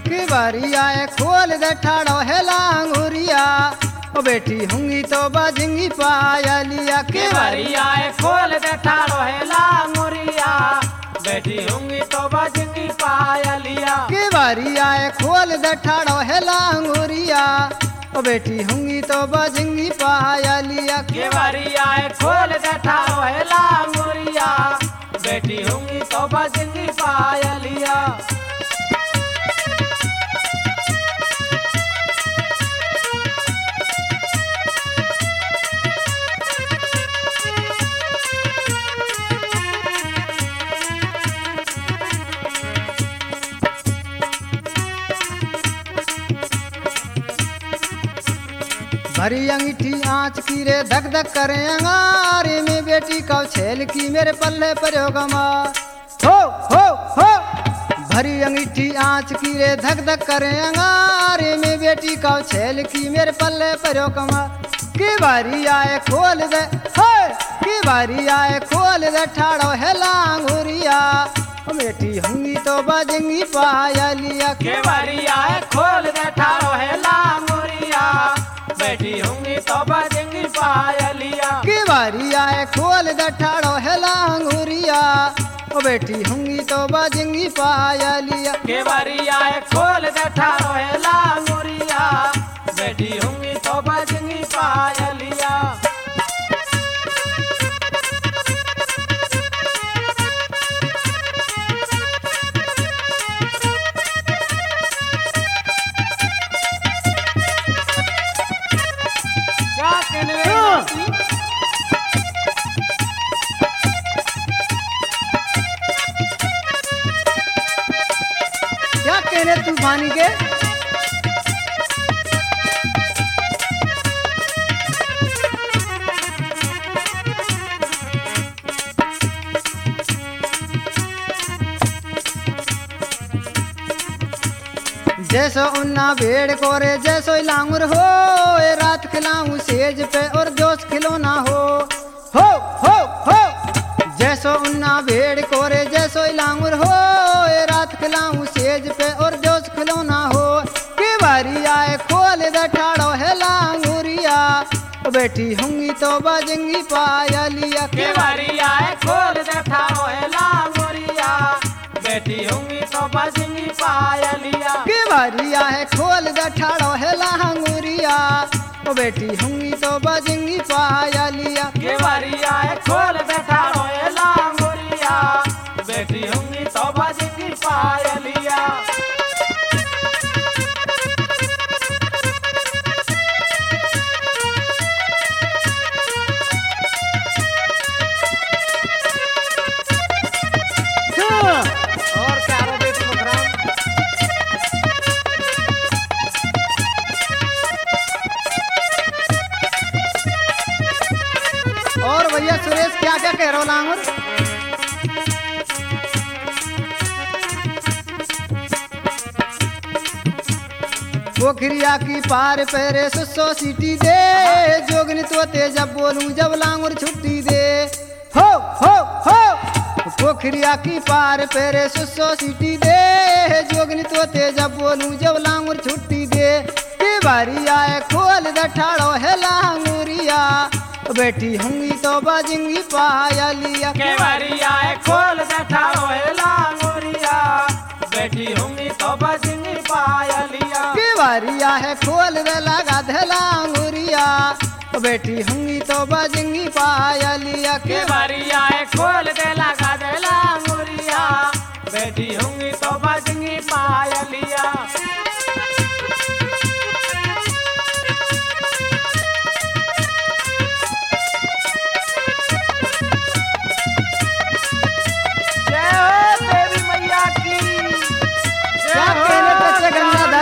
की बारी आए खोल दे ठाड़ो है लांगुरिया ओ बेटी होंगी तो बाजेंगी पायलिया के बारी आए खोल दे ठाड़ो है लांगुरिया बेटी होंगी तो बाजेंगी पायलिया की बारी आए खोल दे ठाड़ो है लांगुरिया ओ बेटी होंगी तो बाजेंगी पायलिया के बारी आए खोल दे ठाड़ो है लांगुरिया बेटी होंगी तो बाजेंगी पायलिया भरी अंगीठी आँच की रे धक धक करे अंगारे में बेटी का छेल की मेरे पल्ले पर गमा हो भरी अंगीठी आँच की रे धक धक करे अंगारे में बेटी का छेल की मेरे पल्ले पर गमा की बारी आए खोल दे की बारी आए खोल दे ठाड़ो है लांगुरिया बेटी होंगी तो बाजेंगी पायलिया के बारी आए खोल दे ठाड़ो है लांगुरिया बेटी होंगी तो बाजेंगी पायलिया की बारी आए खोल दे ठाड़ो है लांगुरिया ओ बेटी होंगी तो बाजेंगी पायलिया के बारी आए खोल दे ठाड़ो है लांगुरिया बेटी होंगी तो बाजेंगी पायलिया क्या कहने तूफानी के जैसो उन्ना भेड़ को रे जैसो लांगुर हो ए रात खिलाऊं सेज पे और जोश खिलौना हो जैसो उन्ना भेड़ को रे जैसो लांगुर हो ए रात खिलाऊं सेज पे और जोश खिलौना हो की बारी आए खोल दे ठाड़ो है लांगुरिया बेटी होंगी तो बाजेंगी पायलिया के बारी आए खोल दे ठाड़ो है लांगुरिया बेटी होंगी तो बाजेंगी पायलिया की बारी आए खोल दे ठाड़ो है लांगुरिया ओ बेटी होंगी तो बाजेंगी पायलिया के बारी आए खोल दे ठाड़ो है लांगुरिया बेटी होंगी तो बाजेंगी पायलिया और क्या रो बेटी मुखराम और भैया सुरेश क्या क्या कह रहे हो लांगुर पोखरिया की पार पेरे सुसो सीटी दे जोगनी तो तेज बोलूं जब लांगुर छुट्टी दे हो पोखरिया की पार पेरे सुसो सीटी दे जोगनी तो तेज बोलूं जब लांगुर छुट्टी दे की बारी आए खोल दे ठाड़ो है लांगुरिया बेटी होंगी तो बाजेंगी पायलिया के बारी आए खोल दे ठाड़ो है लांगुरिया बेटी होंगी तो बाजेंगी पायलिया की बारी आए खोल दे लगा दे लांगुरिया बेटी होंगी तो बाजेंगी पायलिया के बारी आए खोल दे लगा दे लांगुरिया बेटी होंगी तो बाजेंगी पायलिया जय हो देवी मैया की क्या कहने कच्चे गंगाधर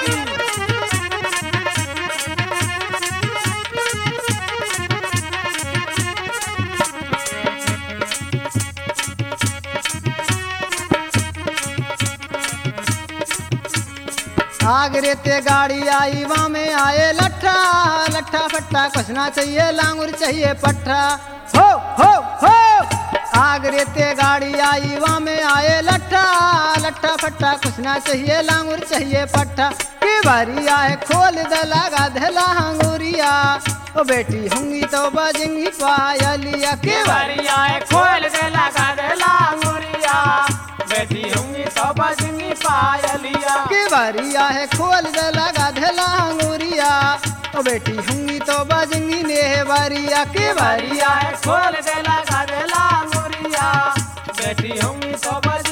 आग रेते गाड़ी आई वहाँ में आए लट्ठा लट्ठा फट्टा कुछ ना चाहिए लांगुर चाहिए पट्ठा हो आगरे ते गाड़ी आई वहाँ में आए लट्ठा लट्ठा फट्टा कुछ ना चाहिए लांगुर चाहिए पट्टा की बारी आए खोल दे लगा दे लांगुरिया ओ बेटी होंगी तो बजेंगी पायलिया की बारी आए खोल दे लगा दे लांगुरिया बेटी होंगी तो बजेंगी पायलिया की बारी आए खोल दे लगा दे लांगुरिया ओ बेटी होंगी तो बजेंगी नेहवारिया की बारी आए खोल दे लगा दे लांगुरिया बेटी होंगी तो